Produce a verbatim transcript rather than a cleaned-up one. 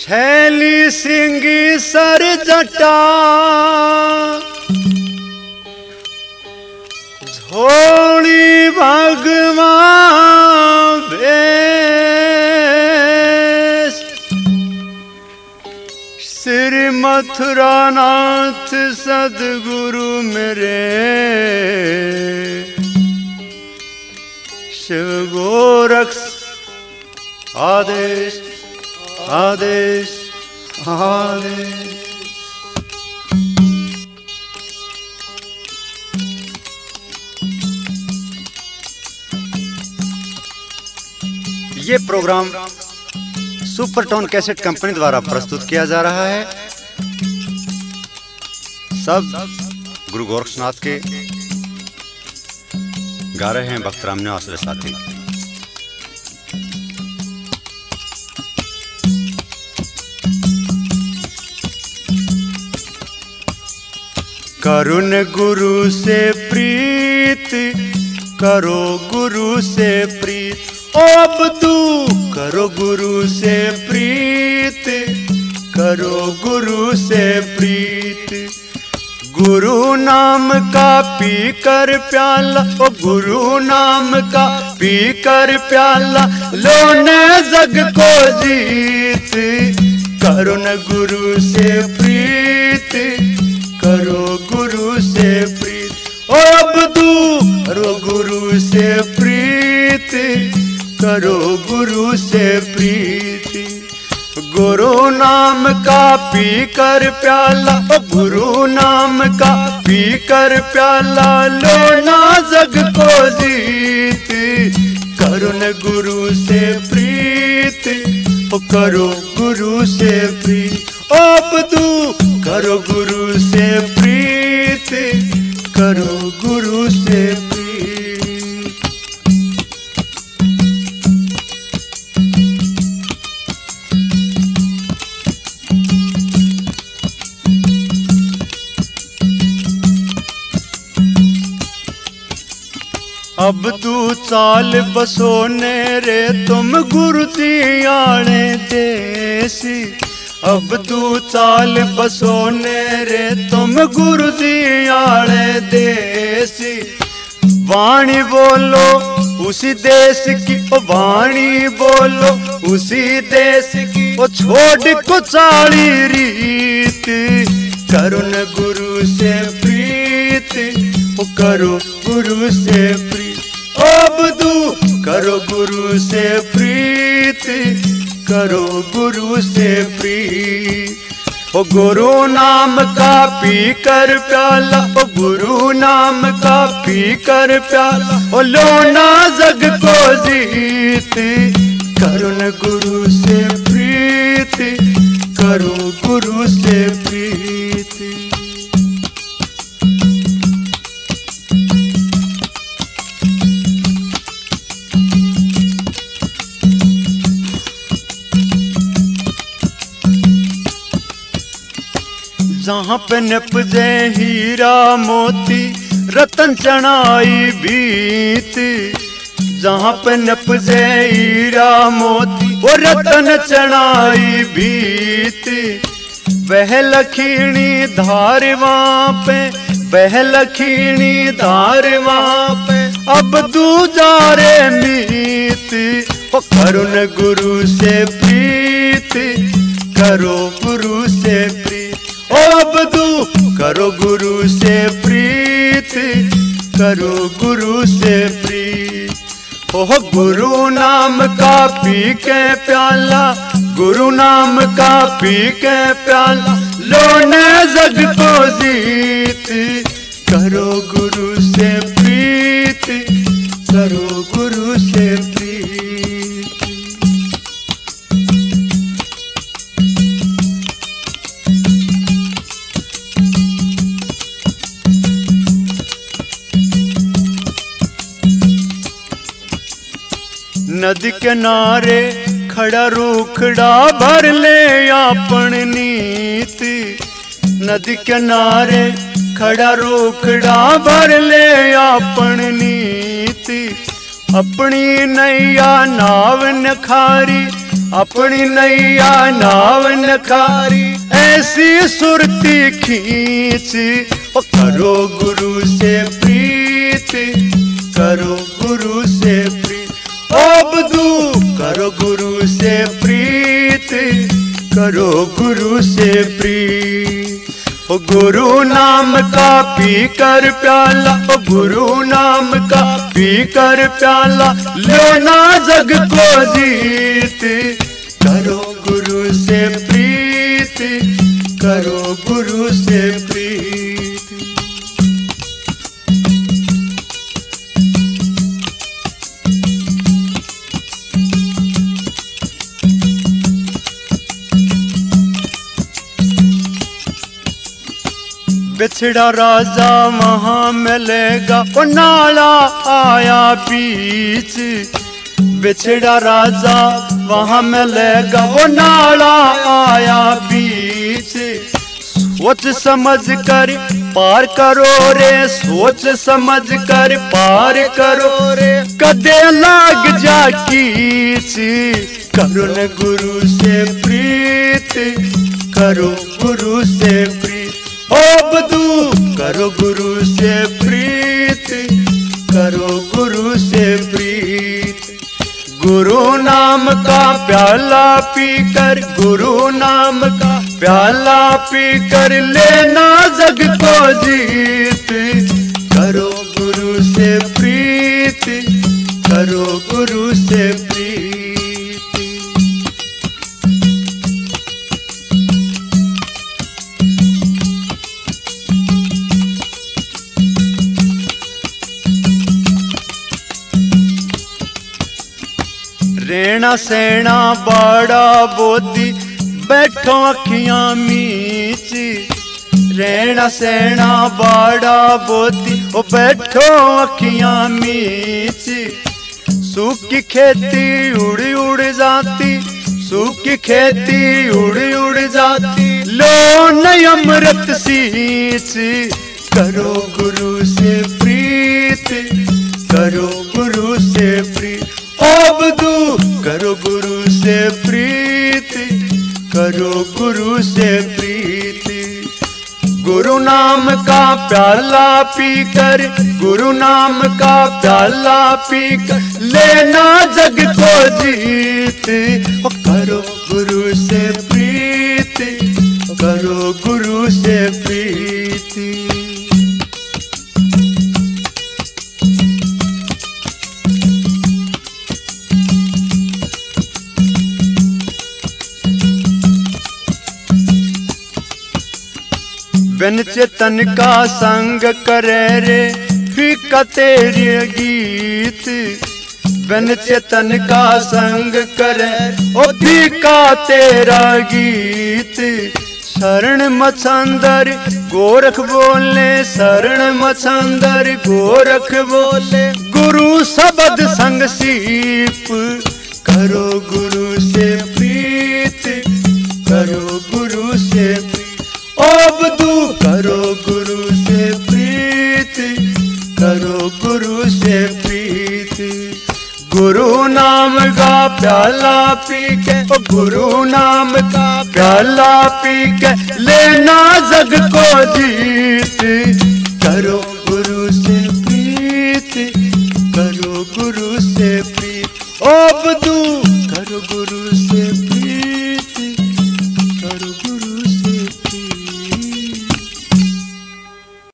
छैली सिंगी sir जटा झोली भगवान भेष श्री मथुरा नाथ सदगुरु मेरे शिव गोरक्ष आदेश आदेश आदेश। ये प्रोग्राम सुपरटोन कैसेट कंपनी द्वारा प्रस्तुत किया जा रहा है। सब गुरु गोरक्षनाथ के गा रहे हैं भक्त राम निवास साथी। करुण गुरु से प्रीत करो गुरु से प्रीत ओ अब तू करो गुरु से प्रीत करो गुरु से प्रीत। गुरु नाम का पी कर प्याला ओ गुरु नाम का पी कर प्याला लो न जग को जीत। करुण गुरु से प्रीत करो गुरु से प्रीत ओ अब तू करो गुरु से प्रीत करो गुरु से प्रीति। गुरु नाम का पी कर प्याला ओ गुरु नाम का पी कर प्याला लो ना जग को जीत। करुण गुरु से प्रीत ओ करो गुरु से प्रीत ओ अब तू करो गुरु से प्रीत करो गुरु से प्रीत। अब तू चाल बसोने रे तुम गुरु दियाले देसी। अब तू चाल बसोने रे तुम गुरु दियाले देसी। वाणी बोलो उसी देश की ओ वाणी बोलो उसी देश की ओ छोड़ को चाली रीत। करुण गुरु से प्रीत ओ करो गुरु से प्रीत ओ अब तू करो गुरु से प्रीत करो गुरु से प्रीत। ओ गुरु नाम का पी कर प्याला ओ गुरु नाम का पी कर प्याला ओ लो ना जग को जीत। करुण गुरु से प्रीत करो गुरु से प्रीत। जहाँ पे नपजे हीरा मोती रतन चढ़ाई बीत। जहाँ पे नपजे हीरा मोती वो रतन चढ़ाई बीत। वह लखीणी धार वहाँ पे वह लखीणी धार वहाँ पे अब तू जा रे मीत। ओ करुण गुरु से प्रीत करो गुरु से प्रीत ओ अब तू करो गुरु से प्रीत करो गुरु से प्रीत। ओह गुरु नाम का पी के प्याला गुरु नाम का पी के प्याला लो न जग को जीत। करो गुरु से प्रीत करो गुरु से प्रीत। नदी किनारे खड़ा रूखड़ा भर ले आपन नीत। नदी किनारे खड़ा रूखड़ा भर ले आपन नीत। अपनी नैया नाव नखारी अपनी नैया नाव नखारी ऐसी सुरती खींच। ओ करो गुरु से प्रीत, करो गुरु से प्रीत, ओ बधू करो गुरु से प्रीत, करो गुरु से प्रीत। ओ गुरु नाम का पी कर प्याला, ओ गुरु नाम का पी कर प्याला, लेना जग को जीत। करो गुरु से प्रीत, करो गुरु से प्रीत। बिछड़ा राजा वहां मिलेगा, ओ नाला आया बीच। बिछड़ा राजा वहां मिलेगा, वो नाला आया बीच। सोच समझ कर पार करो रे, सोच समझ कर पार करो रे, कदे लाग जा कीच। करो न गुरु से प्रीत, करो गुरु से प्रीत, ओ बधू करो गुरु से प्रीत, करो गुरु से प्रीत। गुरु नाम का प्याला पीकर, गुरु नाम का प्याला पीकर, लेना जग को जीत। करो गुरु से प्रीत, करो गुरु से प्रीत। रेणा सेना बड़ा बोधी बैठो अखियां मीच। रेणा सेना बड़ा बोधी ओ बैठो अखियां मीच। सूखी खेती उड़ उड़ जाती, सूखी खेती उड़ उड़ जाती, लो नय अमृत सींच। करो गुरु से प्रीत, करो गुरु से प्रीत, ओ बधू करो गुरु से प्रीत, करो गुरु से प्रीत। गुरु नाम का प्याला पीकर, गुरु नाम का प्याला पीकर, लेना जग को जीत। ओ करो गुरु से प्रीत, करो गुरु से प्रीत। बिन चेतन का संग करे रे फीका तेरी गीत। बिन चेतन का संग करे ओ फीका तेरा गीत। शरण मछंदर गोरख बोले, शरण मछंदर गोरख बोले, गुरु शब्द संग सीप। करो गुरु से प्रीत, करो गुरु से प्रीत, ओ बधू करो गुरु से प्रीत, करो गुरु से प्रीत। गुरु नाम का प्याला पी के, ओ गुरु नाम का प्याला पी के, लेना जग को जीत। करो गुरु से प्रीत, करो गुरु से प्रीत, ओ बधू करो गुरु से